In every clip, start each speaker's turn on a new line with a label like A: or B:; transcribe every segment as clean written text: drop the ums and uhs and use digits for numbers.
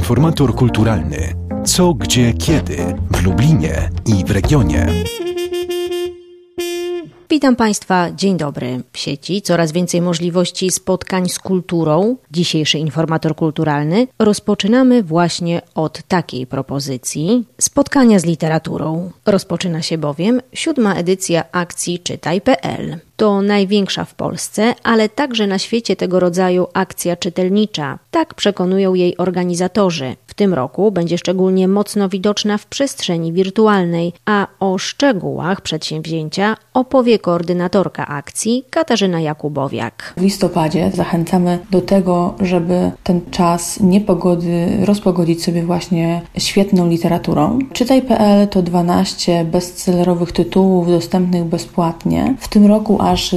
A: Informator kulturalny. Co, gdzie, kiedy w Lublinie i w regionie.
B: Witam Państwa, dzień dobry. W sieci coraz więcej możliwości spotkań z kulturą. Dzisiejszy informator kulturalny rozpoczynamy właśnie od takiej propozycji spotkania z literaturą. Rozpoczyna się bowiem 7. edycja akcji Czytaj.pl. To największa w Polsce, ale także na świecie tego rodzaju akcja czytelnicza. Tak przekonują jej organizatorzy. W tym roku będzie szczególnie mocno widoczna w przestrzeni wirtualnej, a o szczegółach przedsięwzięcia opowie koordynatorka akcji Katarzyna Jakubowiak.
C: W listopadzie zachęcamy do tego, żeby ten czas niepogody rozpogodzić sobie właśnie świetną literaturą. Czytaj.pl to 12 bestsellerowych tytułów dostępnych bezpłatnie. W tym roku aż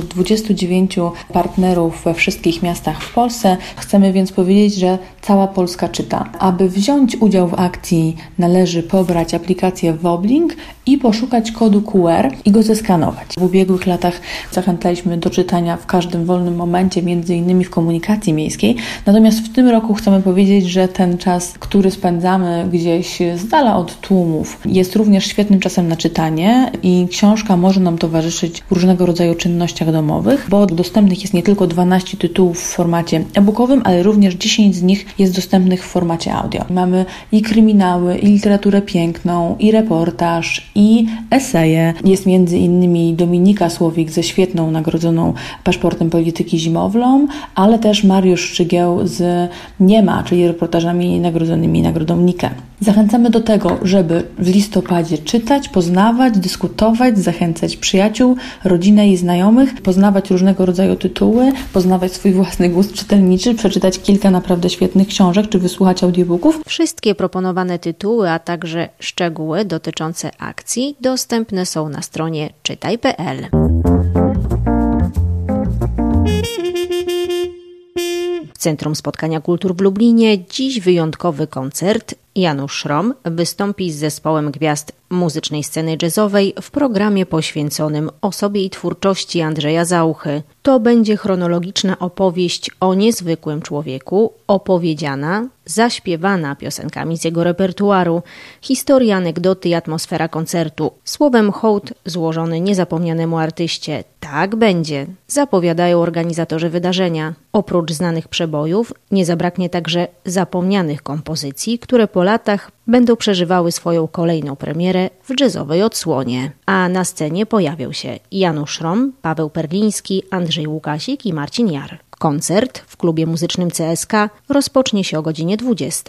C: 29 partnerów we wszystkich miastach w Polsce. Chcemy więc powiedzieć, że cała Polska czyta. Aby wziąć udział w akcji, należy pobrać aplikację Woblink i poszukać kodu QR i go zeskanować. W ubiegłych latach zachęcaliśmy do czytania w każdym wolnym momencie, między innymi w komunikacji miejskiej. Natomiast w tym roku chcemy powiedzieć, że ten czas, który spędzamy gdzieś z dala od tłumów, jest również świetnym czasem na czytanie i książka może nam towarzyszyć w różnego rodzaju czynnościach domowych, bo dostępnych jest nie tylko 12 tytułów w formacie e-bookowym, ale również 10 z nich jest dostępnych w formacie audio. Mamy i kryminały, i literaturę piękną, i reportaż, i eseje. Jest między innymi Dominika Słowik ze świetną nagrodzoną Paszportem Polityki Zimowlą, ale też Mariusz Szczygieł z Niema, czyli reportażami nagrodzonymi Nagrodą Nike. Zachęcamy do tego, żeby w listopadzie czytać, poznawać, dyskutować, zachęcać przyjaciół, rodzinę i znajomych, poznawać różnego rodzaju tytuły, poznawać swój własny gust czytelniczy, przeczytać kilka naprawdę świetnych książek czy wysłuchać audiobooków.
B: Wszystkie proponowane tytuły, a także szczegóły dotyczące akcji dostępne są na stronie czytaj.pl. W Centrum Spotkania Kultur w Lublinie dziś wyjątkowy koncert. Janusz Szrom wystąpi z zespołem gwiazd muzycznej sceny jazzowej w programie poświęconym osobie i twórczości Andrzeja Zauchy. To będzie chronologiczna opowieść o niezwykłym człowieku, opowiedziana, zaśpiewana piosenkami z jego repertuaru, historia, anegdoty i atmosfera koncertu. Słowem hołd złożony niezapomnianemu artyście. Tak będzie, zapowiadają organizatorzy wydarzenia. Oprócz znanych przebojów nie zabraknie także zapomnianych kompozycji, które po latach będą przeżywały swoją kolejną premierę w jazzowej odsłonie. A na scenie pojawią się Janusz Szrom, Paweł Perliński, Andrzej Łukasik i Marcin Jar. Koncert w klubie muzycznym CSK rozpocznie się o godzinie 20.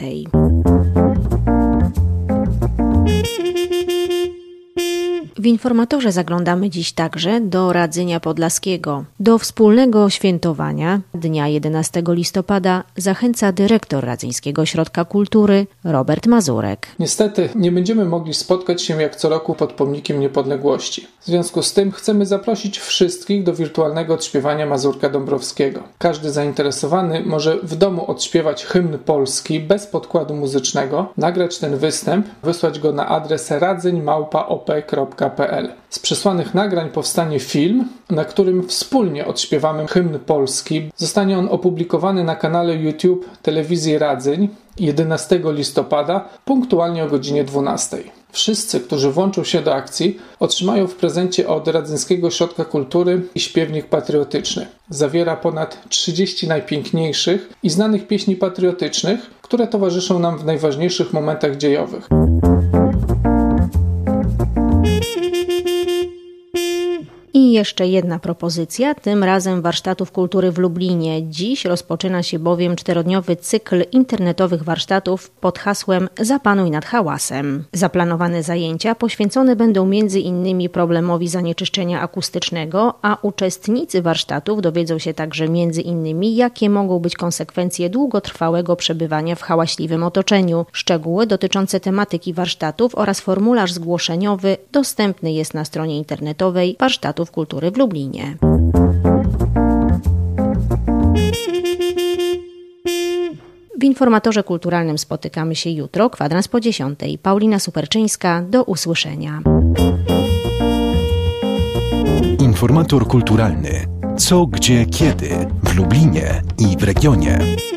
B: W informatorze zaglądamy dziś także do Radzenia Podlaskiego. Do wspólnego świętowania dnia 11 listopada zachęca dyrektor Radzyńskiego Ośrodka Kultury Robert Mazurek.
D: Niestety nie będziemy mogli spotkać się jak co roku pod Pomnikiem Niepodległości. W związku z tym chcemy zaprosić wszystkich do wirtualnego odśpiewania Mazurka Dąbrowskiego. Każdy zainteresowany może w domu odśpiewać hymn polski bez podkładu muzycznego, nagrać ten występ, wysłać go na adres radzeń@op.pl. Z przesłanych nagrań powstanie film, na którym wspólnie odśpiewamy hymn polski. Zostanie on opublikowany na kanale YouTube Telewizji Radzeń 11 listopada punktualnie o godzinie 12. Wszyscy, którzy włączą się do akcji, otrzymają w prezencie od Radzyńskiego Ośrodka Kultury i śpiewnik patriotyczny. Zawiera ponad 30 najpiękniejszych i znanych pieśni patriotycznych, które towarzyszą nam w najważniejszych momentach dziejowych.
B: I jeszcze jedna propozycja, tym razem warsztatów kultury w Lublinie. Dziś rozpoczyna się bowiem 4-dniowy cykl internetowych warsztatów pod hasłem Zapanuj nad hałasem. Zaplanowane zajęcia poświęcone będą m.in. problemowi zanieczyszczenia akustycznego, a uczestnicy warsztatów dowiedzą się także m.in. jakie mogą być konsekwencje długotrwałego przebywania w hałaśliwym otoczeniu. Szczegóły dotyczące tematyki warsztatów oraz formularz zgłoszeniowy dostępny jest na stronie internetowej warsztatów kultury w Lublinie. W informatorze kulturalnym spotykamy się jutro, kwadrans po 10. Paulina Superczyńska, do usłyszenia.
A: Informator kulturalny. Co, gdzie, kiedy w Lublinie i w regionie.